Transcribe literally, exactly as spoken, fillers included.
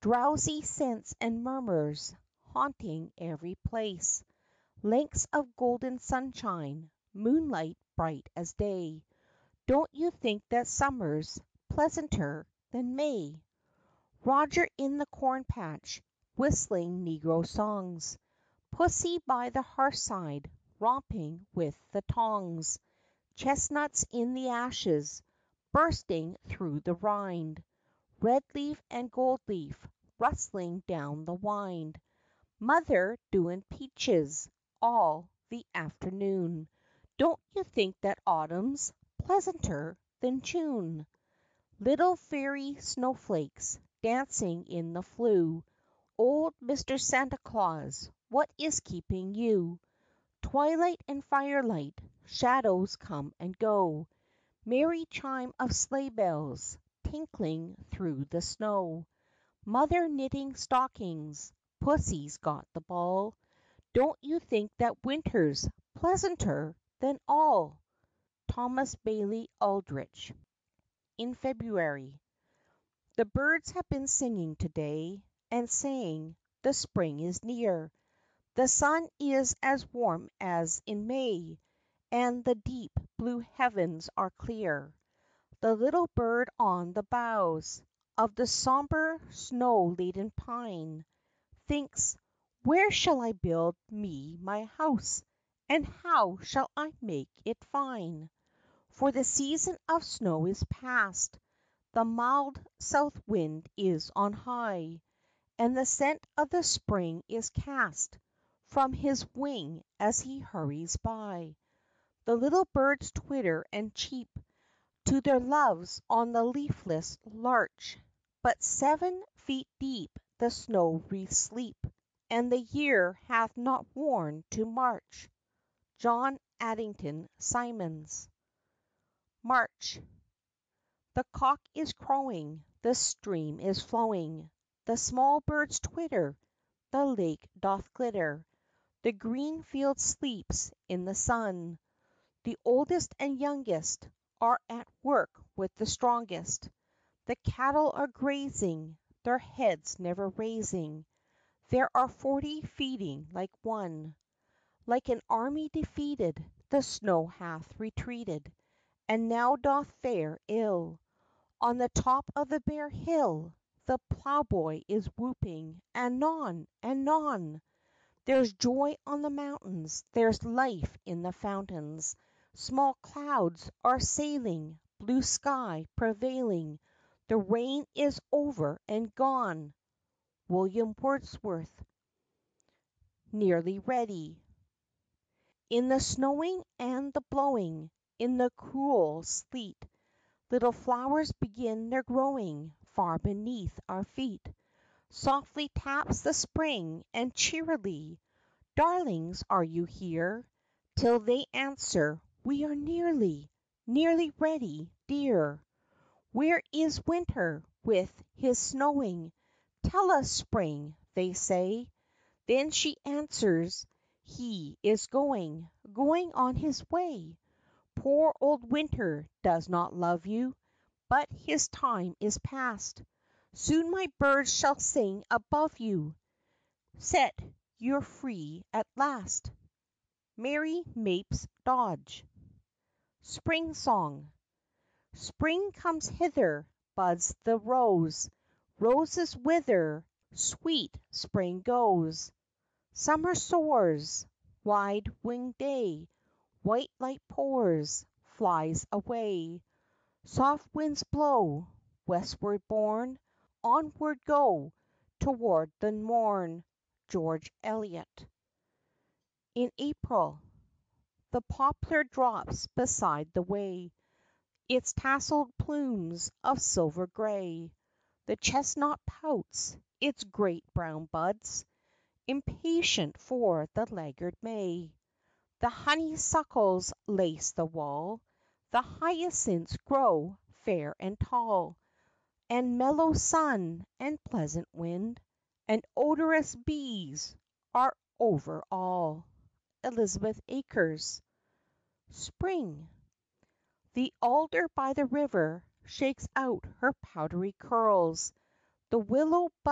Drowsy scents and murmurs haunting every place, Lengths of golden sunshine, moonlight bright as day. Don't you think that summer's pleasanter than May? Roger in the corn patch, whistling negro songs, Pussy by the hearthside, romping with the tongs, Chestnuts in the ashes, bursting through the rind, Red leaf and gold leaf, rustling down the wind, Mother doin' peaches, all the afternoon. Don't you think that autumn's pleasanter than June? Little fairy snowflakes, dancing in the flue, Old Mister Santa Claus, what is keeping you? Twilight and firelight, shadows come and go, Merry chime of sleigh bells, tinkling through the snow, Mother knitting stockings, Pussy's got the ball. Don't you think that winter's pleasanter than all? Thomas Bailey Aldrich. In February. The birds have been singing to day, and saying, the spring is near. The sun is as warm as in May, and the deep blue heavens are clear. The little bird on the boughs of the sombre snow laden pine Thinks, where shall I build me my house, and how shall I make it fine? For the season of snow is past, the mild south wind is on high, And the scent of the spring is cast from his wing as he hurries by. The little birds twitter and cheep to their loves on the leafless larch, But seven feet deep the snow wreaths sleep, and the year hath not worn to March. John Addington Symonds. March. The cock is crowing, the stream is flowing, The small birds twitter, the lake doth glitter, The green field sleeps in the sun, The oldest and youngest are at work with the strongest, The cattle are grazing, their heads never raising, There are forty feeding like one. Like an army defeated, the snow hath retreated, And now doth fare ill. On the top of the bare hill, the ploughboy is whooping, anon! anon! There's joy on the mountains, there's life in the fountains, Small clouds are sailing, blue sky prevailing, The rain is over and gone. William Wordsworth. Nearly ready. In the snowing and the blowing, in the cruel sleet, Little flowers begin their growing far beneath our feet. Softly taps the spring, and cheerily, Darlings, are you here? Till they answer, we are nearly, Nearly ready, dear. Where is winter, with his snowing? Tell us, spring, they say. Then she answers, he is going, Going on his way. Poor old winter does not love you, But his time is past. Soon my birds shall sing above you, Set you free at last. Mary Mapes Dodge. Spring Song. Spring comes hither, buds the rose, Roses wither, sweet spring goes. Summer soars, wide winged day, White light pours, flies away, Soft winds blow, westward borne, Onward go, toward the morn. George Eliot. In April. The poplar drops beside the way Its tasselled plumes of silver gray, The chestnut pouts its great brown buds, Impatient for the laggard May. The honeysuckles lace the wall, The hyacinths grow fair and tall, And mellow sun, and pleasant wind, And odorous bees are over all. Elizabeth Acres. Spring. The alder by the river Shakes out her powdery curls, The willow